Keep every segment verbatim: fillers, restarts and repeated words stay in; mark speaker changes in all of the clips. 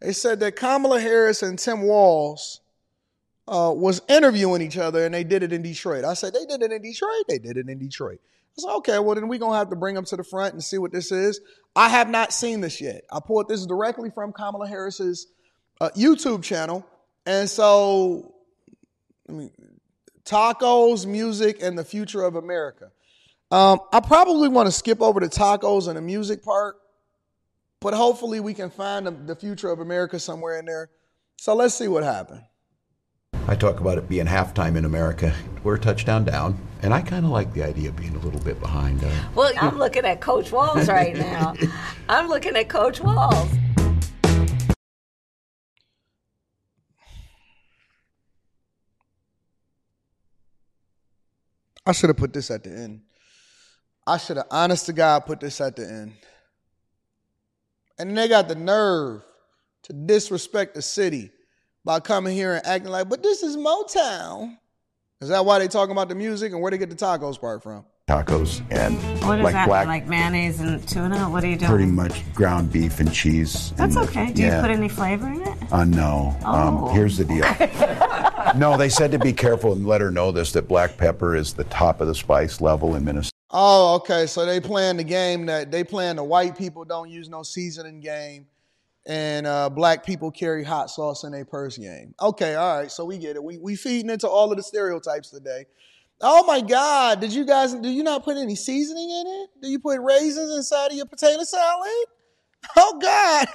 Speaker 1: They said that Kamala Harris and Tim Walz uh, was interviewing each other, and they did it in Detroit. I said, they did it in Detroit? They did it in Detroit. I said, okay, well, then we're going to have to bring them to the front and see what this is. I have not seen this yet. I pulled this directly from Kamala Harris's uh, YouTube channel. And so, I mean, tacos, music, and the future of America. Um, I probably want to skip over the tacos and the music part, but hopefully we can find the, the future of America somewhere in there. So let's see what happened.
Speaker 2: I talk about it being halftime in America. We're a touchdown down, and I kind of like the idea of being a little bit behind. Uh,
Speaker 3: well, I'm looking at Coach Walz right now. I'm looking at Coach Walz.
Speaker 1: I should have put this at the end. I should have, honest to God, put this at the end. And then they got the nerve to disrespect the city by coming here and acting like, but this is Motown. Is that why they talking about the music and where they get the tacos part from?
Speaker 4: Tacos and
Speaker 3: what is
Speaker 4: like
Speaker 3: that,
Speaker 4: black,
Speaker 3: like mayonnaise and tuna? What are you doing?
Speaker 4: pretty much ground beef and cheese.
Speaker 3: That's
Speaker 4: and,
Speaker 3: okay. Do
Speaker 4: yeah.
Speaker 3: you put any flavor in it?
Speaker 4: Uh, no.
Speaker 3: Oh.
Speaker 4: Um, here's the deal. No, they said to be careful and let her know this, that black pepper is the top of the spice level in Minnesota.
Speaker 1: Oh, okay. So they playing the game that they playing the white people don't use no seasoning game, and uh, black people carry hot sauce in their purse game. Okay, all right. So we get it. We we feeding into all of the stereotypes today. Oh my God! Did you guys? Do you not put any seasoning in it? Do you put raisins inside of your potato salad? Oh God!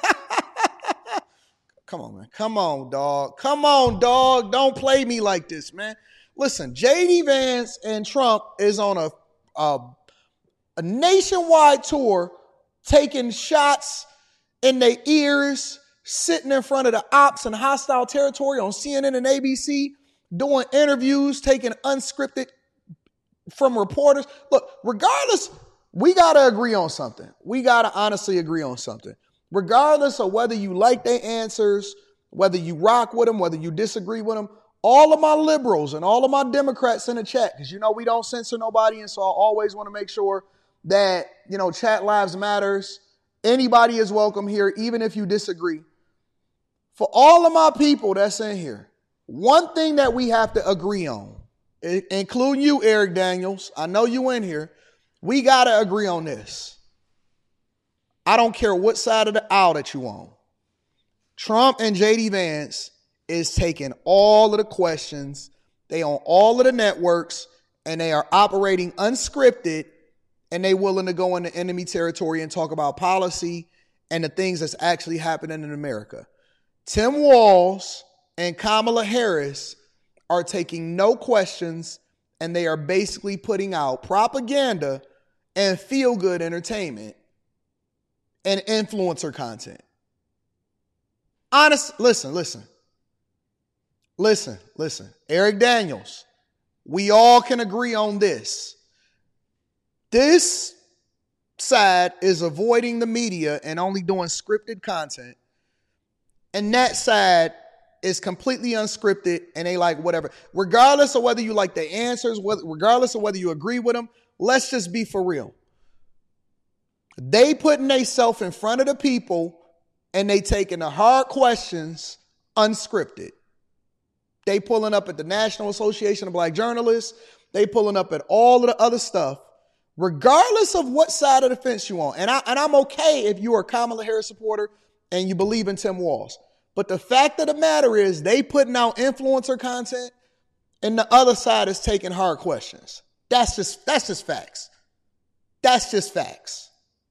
Speaker 1: Come on, man. Come on, dog. Come on, dog. Don't play me like this, man. Listen, J D Vance and Trump is on a a, a nationwide tour, taking shots in their ears, sitting in front of the ops in hostile territory on C N N and A B C, doing interviews, taking unscripted from reporters. Look, regardless, we got to agree on something. We got to honestly agree on something. Regardless of whether you like their answers, whether you rock with them, whether you disagree with them, all of my liberals and all of my Democrats in the chat, because you know we don't censor nobody, and so I always want to make sure that, you know, chat lives matters. Anybody is welcome here, even if you disagree. For all of my people that's in here, one thing that we have to agree on, including you, Eric Daniels, I know you in here, we got to agree on this. I don't care what side of the aisle that you on. Trump and J D Vance is taking all of the questions. They on all of the networks, and they are operating unscripted, and they willing to go into enemy territory and talk about policy and the things that's actually happening in America. Tim Walz and Kamala Harris are taking no questions, and they are basically putting out propaganda and feel-good entertainment and influencer content. Honest, listen, listen. Listen, listen. Eric Daniels, we all can agree on this. This side is avoiding the media and only doing scripted content. And that side is completely unscripted, and they like whatever. Regardless of whether you like the answers, whether, regardless of whether you agree with them, let's just be for real. They putting themselves in front of the people, and they taking the hard questions unscripted. They pulling up at the National Association of Black Journalists. They pulling up at all of the other stuff, regardless of what side of the fence you on. And, I, and I'm okay if you are a Kamala Harris supporter and you believe in Tim Walz. But the fact of the matter is they putting out influencer content, and the other side is taking hard questions. That's just, that's just facts. That's just facts.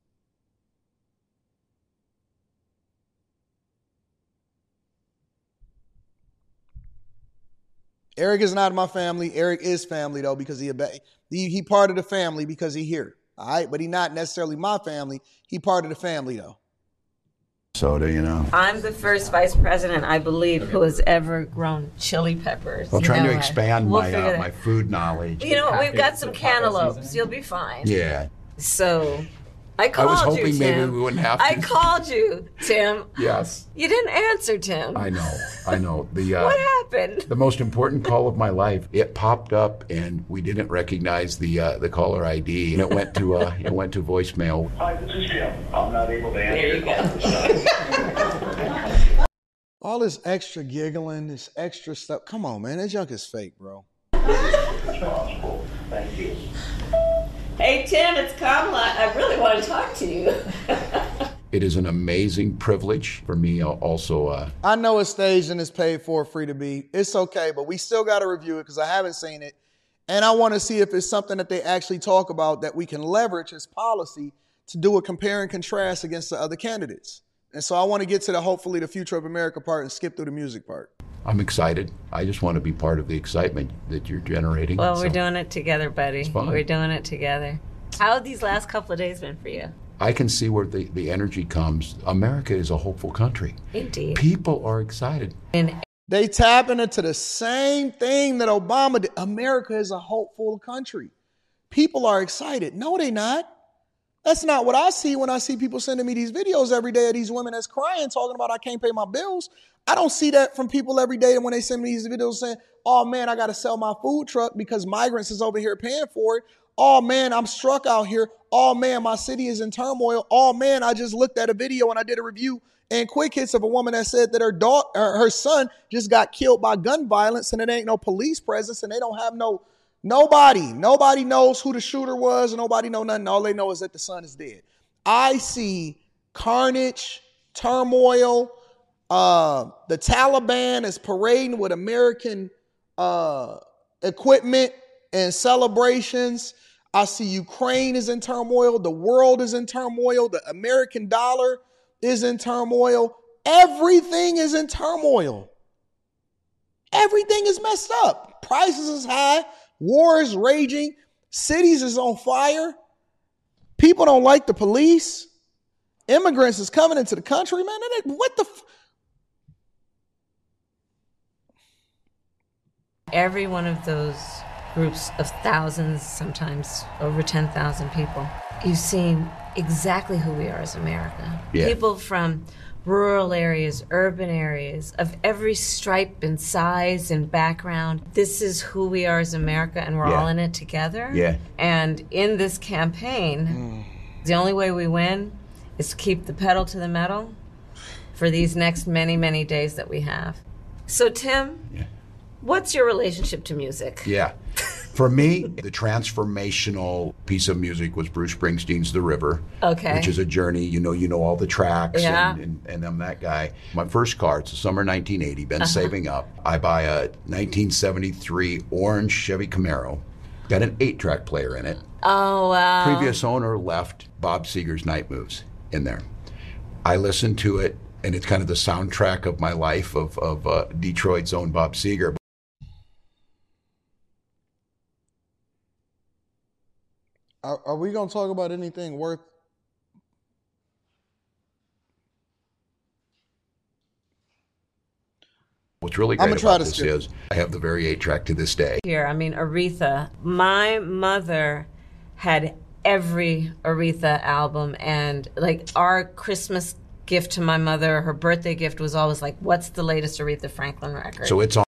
Speaker 1: Eric is not my family. Eric is family, though, because he, he he part of the family because he here. All right, but he not necessarily my family. He part of the family, though.
Speaker 4: Soda, you know.
Speaker 3: I'm the first vice president, I believe, who has ever grown chili peppers.
Speaker 4: Well,
Speaker 3: you
Speaker 4: trying
Speaker 3: know,
Speaker 4: to expand
Speaker 3: we'll
Speaker 4: my uh, my food knowledge.
Speaker 3: You know, we've got some cantaloupes. You'll be fine.
Speaker 4: Yeah.
Speaker 3: So, I called
Speaker 4: I was
Speaker 3: you,
Speaker 4: hoping
Speaker 3: Tim.
Speaker 4: maybe we wouldn't have to.
Speaker 3: I called you, Tim.
Speaker 4: Yes.
Speaker 3: You didn't answer, Tim.
Speaker 4: I know. I know. The uh,
Speaker 3: what happened?
Speaker 4: The most important call of my life. It popped up, and we didn't recognize the uh, the caller I D, and it went to uh, it went to voicemail.
Speaker 5: Hi, this is Jim. I'm not able to answer.
Speaker 3: There you go.
Speaker 1: All this extra giggling, this extra stuff. Come on, man. That junk is fake, bro.
Speaker 5: Thank you.
Speaker 3: Hey, Tim, it's Kamala. I really want to talk to you.
Speaker 4: It is an amazing privilege for me also. Uh,
Speaker 1: I know it's staged and it's paid for, free to be. It's okay, but we still got to review it because I haven't seen it. And I want to see if it's something that they actually talk about that we can leverage as policy to do a compare and contrast against the other candidates. And so I want to get to the hopefully the future of America part and skip through the music part.
Speaker 4: I'm excited. I just want to be part of the excitement that you're generating.
Speaker 3: Well,
Speaker 4: so
Speaker 3: we're doing it together, buddy.
Speaker 4: It's fun.
Speaker 3: We're doing it together. How have these last couple of days been for you?
Speaker 4: I can see where the, the energy comes. America is a hopeful country.
Speaker 3: Indeed.
Speaker 4: People are excited.
Speaker 3: And
Speaker 1: They tapping into the same thing that Obama did. America is a hopeful country. People are excited. No, they not. That's not what I see when I see people sending me these videos every day of these women that's crying, talking about I can't pay my bills. I don't see that from people every day when they send me these videos saying, oh man, I got to sell my food truck because migrants is over here paying for it. Oh man, I'm struck out here. Oh man, my city is in turmoil. Oh man, I just looked at a video and I did a review and quick hits of a woman that said that her daughter, her son just got killed by gun violence and it ain't no police presence and they don't have no, nobody, nobody knows who the shooter was and nobody know nothing. All they know is that the son is dead. I see carnage, turmoil. Uh, the Taliban is parading with American uh, equipment and celebrations. I see Ukraine is in turmoil. The world is in turmoil. The American dollar is in turmoil. Everything is in turmoil. Everything is messed up. Prices is high. War is raging. Cities is on fire. People don't like the police. Immigrants is coming into the country, man. What the? F-
Speaker 3: every one of those groups of thousands, sometimes over ten thousand people, you've seen exactly who we are as America.
Speaker 4: Yeah.
Speaker 3: People from rural areas, urban areas, of every stripe and size and background. This is who we are as America, and we're
Speaker 4: Yeah.
Speaker 3: all in it together.
Speaker 4: Yeah.
Speaker 3: And in this campaign, mm. the only way we win is to keep the pedal to the metal for these next many, many days that we have. So, Tim,
Speaker 4: Yeah.
Speaker 3: what's your relationship to music?
Speaker 4: Yeah. For me, the transformational piece of music was Bruce Springsteen's The River,
Speaker 3: Okay.
Speaker 4: which is a journey. You know, you know all the tracks,
Speaker 3: Yeah.
Speaker 4: and, and, and I'm that guy. My first car, it's the summer nineteen eighty, been uh-huh. saving up. I buy a nineteen seventy-three orange Chevy Camaro, got an eight-track player in it.
Speaker 3: Oh, wow.
Speaker 4: Previous owner left Bob Seger's Night Moves in there. I listened to it, and it's kind of the soundtrack of my life of, of uh, Detroit's own Bob Seger.
Speaker 1: Are, are we going to talk about anything worth?
Speaker 4: What's really great about this is I have the very eight track to this day.
Speaker 3: Here, I mean, Aretha. My mother had every Aretha album, and like our Christmas gift to my mother, her birthday gift was always like, what's the latest Aretha Franklin record?
Speaker 4: So it's on.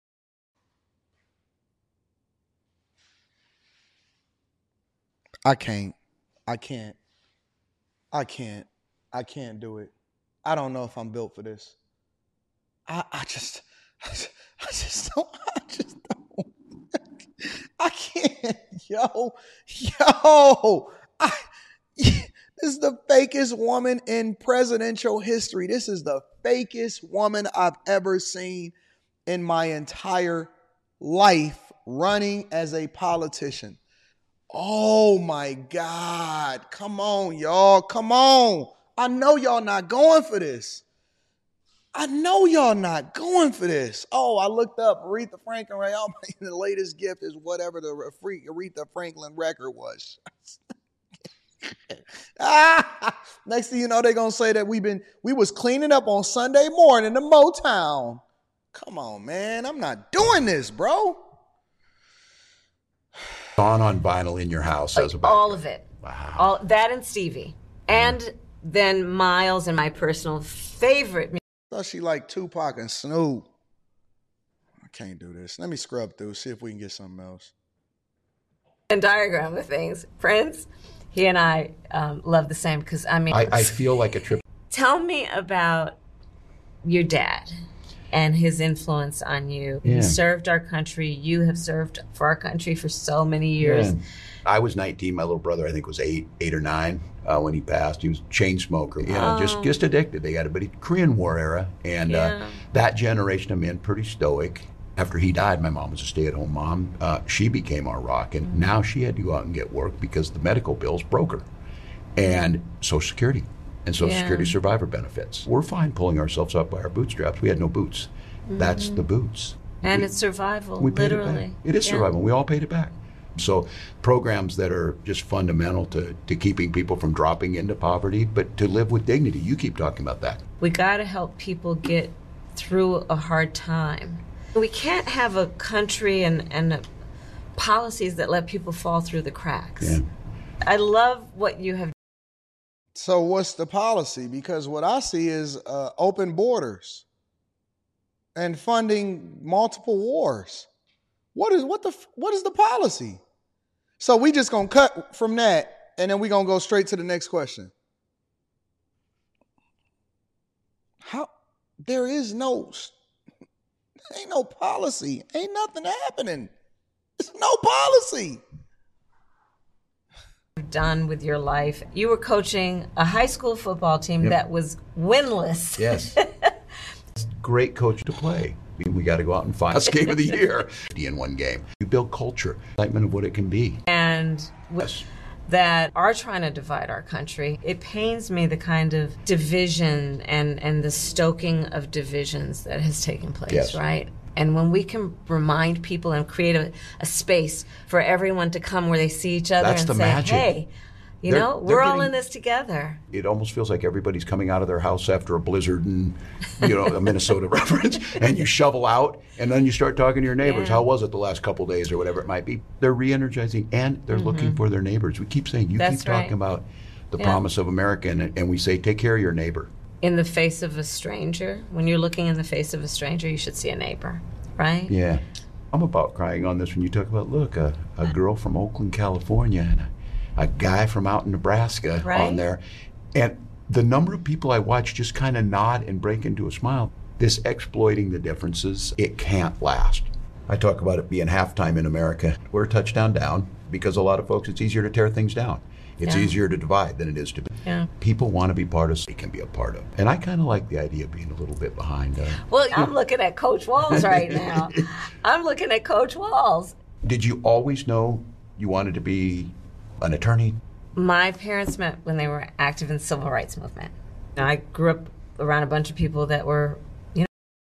Speaker 1: I can't. I can't. I can't. I can't do it. I don't know if I'm built for this. I, I just, I just, I just don't, I just don't. I can't. Yo, yo, I, this is the fakest woman in presidential history. This is the fakest woman I've ever seen in my entire life running as a politician. Oh my God. Come on, y'all. Come on. I know y'all not going for this. I know y'all not going for this. Oh, I looked up Aretha Franklin. Right? Oh, the latest gift is whatever the Aretha Franklin record was. ah, next thing you know, they're going to say that we've been, we was cleaning up on Sunday morning in Motown. Come on, man. I'm not doing this, bro.
Speaker 4: On on vinyl in your house
Speaker 3: like
Speaker 4: as a background.
Speaker 3: All of it.
Speaker 4: Wow.
Speaker 3: All that and Stevie. And mm. then Miles and my personal favorite.
Speaker 1: I thought she liked Tupac and Snoop. I can't do this. Let me scrub through, see if we can get something else.
Speaker 3: And diagram of things. Prince, he and I um, love the same because, I mean.
Speaker 4: I, I feel like a trip.
Speaker 3: Tell me about your dad and his influence on you.
Speaker 4: Yeah.
Speaker 3: He served our country. You have served for our country for so many years.
Speaker 4: Yeah. I was nineteen. My little brother, I think, was eight, eight or nine uh, when he passed. He was a chain smoker, you know,
Speaker 3: Oh.
Speaker 4: just just addicted. They got a bit Korean War era, and
Speaker 3: Yeah.
Speaker 4: uh, that generation of men, pretty stoic. After he died, my mom was a stay-at-home mom. Uh, she became our rock, and
Speaker 3: Mm-hmm.
Speaker 4: now she had to go out and get work because the medical bills broke her, and Social Security and Social
Speaker 3: Yeah.
Speaker 4: Security survivor benefits. We're fine pulling ourselves up by our bootstraps. We had no boots. That's the boots.
Speaker 3: And
Speaker 4: We-
Speaker 3: it's survival,
Speaker 4: we paid
Speaker 3: literally.
Speaker 4: it back. It is
Speaker 3: Yeah.
Speaker 4: survival. We all paid it back. So programs that are just fundamental to, to keeping people from dropping into poverty, but to live with dignity. You keep talking about that.
Speaker 3: We got to help people get through a hard time. We can't have a country and, and policies that let people fall through the cracks.
Speaker 4: Yeah.
Speaker 3: I love what you have.
Speaker 1: So what's the policy? Because what I see is uh, open borders and funding multiple wars. What is what the what is the policy? So we just gonna cut from that, and then we gonna go straight to the next question. How there is no ain't no policy, ain't nothing happening. There's no policy.
Speaker 3: Done with your life. You were coaching a high school football team
Speaker 4: Yep.
Speaker 3: that was winless.
Speaker 4: Yes. Great coach to play. We, we got to go out and find us game of the year in one game. You build culture, excitement of what it can be.
Speaker 3: And with
Speaker 4: Yes.
Speaker 3: that are trying to divide our country. It pains me the kind of division and, and the stoking of divisions that has taken place,
Speaker 4: Yes.
Speaker 3: right? And when we can remind people and create a, a space for everyone to come where they see each other
Speaker 4: That's
Speaker 3: and
Speaker 4: the
Speaker 3: say,
Speaker 4: magic.
Speaker 3: hey, you
Speaker 4: They're-
Speaker 3: know,
Speaker 4: they're
Speaker 3: we're all
Speaker 4: getting-
Speaker 3: in this together.
Speaker 4: It almost feels like everybody's coming out of their house after a blizzard and, you know, a Minnesota reference, and you shovel out, and then you start talking to your neighbors.
Speaker 3: Yeah.
Speaker 4: How was it the last couple of days or whatever it might be? They're re-energizing, and they're looking for their neighbors. We keep saying, you
Speaker 3: Mm-hmm. That's
Speaker 4: keep talking
Speaker 3: right.
Speaker 4: about the
Speaker 3: Yeah.
Speaker 4: promise of America, and, and we say, take care of your neighbor.
Speaker 3: In the face of a stranger, when you're looking in the face of a stranger, you should see a neighbor, right?
Speaker 4: Yeah. I'm about crying on this when you talk about, look, a, a girl from Oakland, California, and a, a guy from out in Nebraska
Speaker 3: Right.
Speaker 4: on there. And the number of people I watch just kind of nod and break into a smile. This exploiting the differences, it can't last. I talk about it being halftime in America. We're a touchdown down because a lot of folks, it's easier to tear things down. It's
Speaker 3: Yeah.
Speaker 4: easier to divide than it is to be.
Speaker 3: Yeah.
Speaker 4: People want to be part of, they can be a part of. And I kind of like the idea of being a little bit behind. Uh,
Speaker 3: Well, I'm looking at Coach Walls right now. I'm looking at Coach Walls.
Speaker 4: Did you always know you wanted to be an attorney?
Speaker 3: My parents met when they were active in the civil rights movement. I grew up around a bunch of people that were, you know.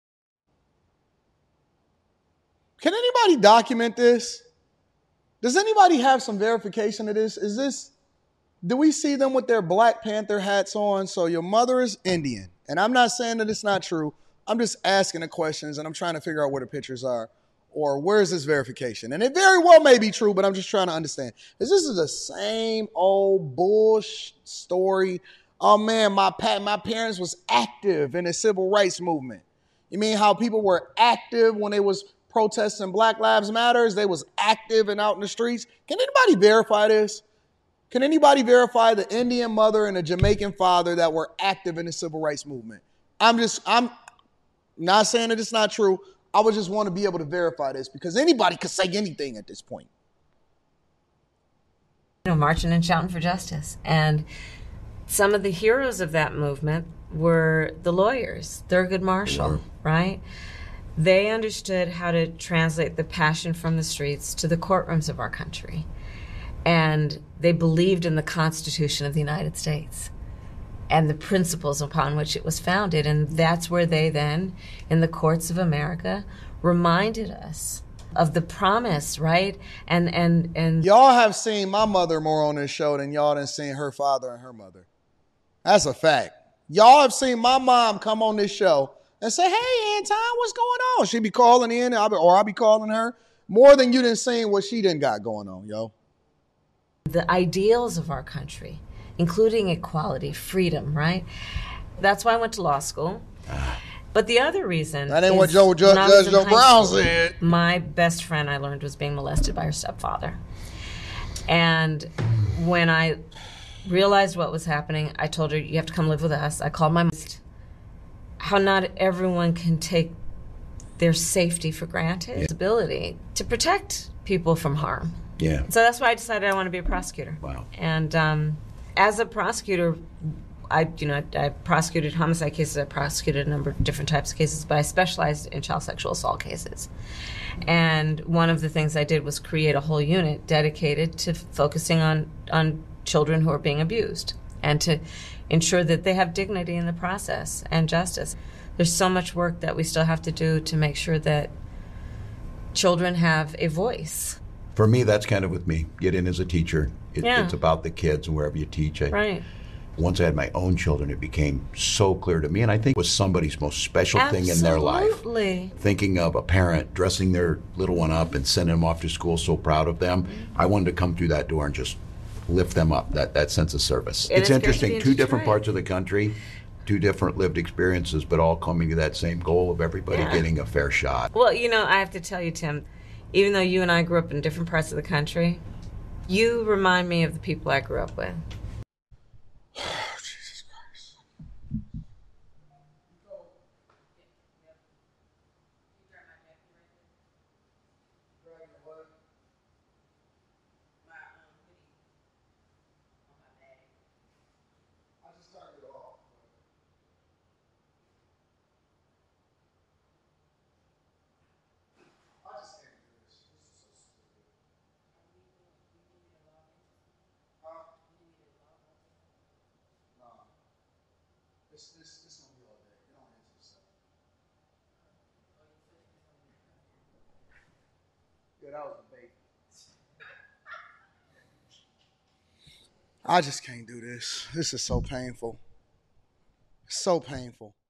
Speaker 1: Can anybody document this? Does anybody have some verification of this? Is this, do we see them with their Black Panther hats on? So your mother is Indian. And I'm not saying that it's not true. I'm just asking the questions and I'm trying to figure out where the pictures are. Or where is this verification? And it very well may be true, but I'm just trying to understand. Is this the same old bullshit story? Oh man, my pa- my parents was active in the civil rights movement. You mean how people were active when they was protesting Black Lives Matters? They was active and out in the streets. Can anybody verify this? Can anybody verify the Indian mother and the Jamaican father that were active in the civil rights movement? I'm just, I'm not saying that it's not true. I would just want to be able to verify this because anybody could say anything at this point.
Speaker 3: you know, marching and shouting for justice. And some of the heroes of that movement were the lawyers, Thurgood Marshall,
Speaker 4: Sure.
Speaker 3: right? They understood how to translate the passion from the streets to the courtrooms of our country. And they believed in the Constitution of the United States and the principles upon which it was founded. And that's where they then, in the courts of America, reminded us of the promise, right? And and and
Speaker 1: Y'all have seen my mother more on this show than y'all done seen her father and her mother. That's a fact. Y'all have seen my mom come on this show and say, hey, Anton, what's going on? She be calling in, I'll be, or I'll be calling her, more than you done seen what she done got going on, yo.
Speaker 3: the ideals of our country, including equality, freedom, right? That's why I went to law school. But the other reason
Speaker 1: That ain't
Speaker 3: is
Speaker 1: what Joe, Judge,
Speaker 3: when I was
Speaker 1: Judge
Speaker 3: in
Speaker 1: Joe
Speaker 3: high
Speaker 1: Brown
Speaker 3: school,
Speaker 1: said.
Speaker 3: My best friend, I learned, was being molested by her stepfather. And when I realized what was happening, I told her, you have to come live with us. I called my mom. how not everyone can take their safety for granted, yeah. ability to protect people from harm.
Speaker 2: Yeah.
Speaker 3: So that's why I decided I want to be a prosecutor.
Speaker 2: Wow.
Speaker 3: And um, as a prosecutor, I, you know, I, I prosecuted homicide cases. I prosecuted a number of different types of cases, but I specialized in child sexual assault cases. And one of the things I did was create a whole unit dedicated to focusing on on children who are being abused and to ensure that they have dignity in the process and justice. There's so much work that we still have to do to make sure that children have a voice.
Speaker 2: For me, that's kind of with me. Get in as a teacher. It,
Speaker 3: yeah.
Speaker 2: It's about the kids and wherever you teach. I,
Speaker 3: right.
Speaker 2: Once I had my own children, it became so clear to me, and I think it was somebody's most special
Speaker 3: Absolutely.
Speaker 2: thing in their life. Thinking of a parent dressing their little one up and sending them off to school so proud of them, mm-hmm. I wanted to come through that door and just lift them up, that, that sense of service.
Speaker 3: It
Speaker 2: it's interesting, two different
Speaker 3: Detroit.
Speaker 2: parts of the country, two different lived experiences, but all coming to that same goal of everybody
Speaker 3: yeah.
Speaker 2: getting a fair shot.
Speaker 3: Well, you know, I have to tell you, Tim, even though you and I grew up in different parts of the country, you remind me of the people I grew up with.
Speaker 1: Jesus Christ. I just turned it off. I just can't do this. This is so stupid. Huh? No. This, this, this gonna be all day. You don't answer yourself. Yeah, that was a baby. I just can't do this. This is so painful. So painful.